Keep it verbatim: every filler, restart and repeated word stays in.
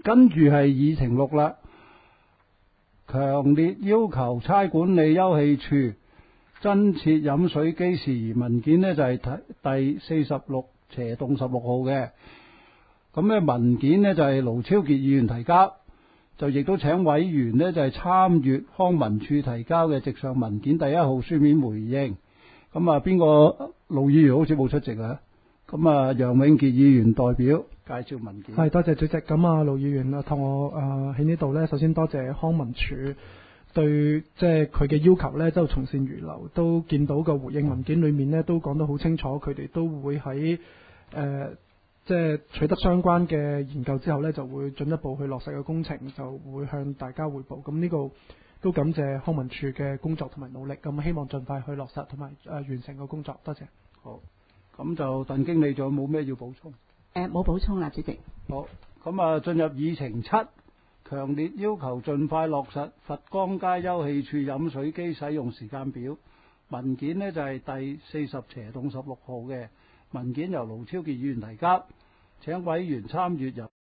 跟住係議程六啦，強烈要求差管理休憩處增設飲水機事宜文件呢就係、是、第四十六斜洞十六號嘅。咁咧文件呢就係、是、盧超傑議員提交，就亦都請委員呢就係、是、參閱康文署提交嘅直上文件第一號書面回應。咁啊，邊個盧議員好似冇出席啊？咁啊，楊永傑議員代表介紹文件。 係，多謝主席。咁啊，盧議員啊，同我誒喺呢度呢，首先多謝康文署對即係佢嘅要求呢，都從善如流，都見到個回應文件裏面呢，都講得好清楚，佢哋都會喺誒、呃、即係取得相關嘅研究之後呢，就會進一步去落實嘅工程，就會向大家匯報。咁呢個都感謝康文署嘅工作同埋努力，咁希望盡快去落實同埋誒完成個工作。多謝。 好，咁就鄧經理仲有冇咩要補充？ 誒，冇補充啦，主席。 好，咁啊，進入議程七，強烈要求盡快落實佛光街休憩處飲水機使用時間表。文件呢就係、是、第四十斜洞十六號嘅文件，由盧超傑議員提交，請委員參閱由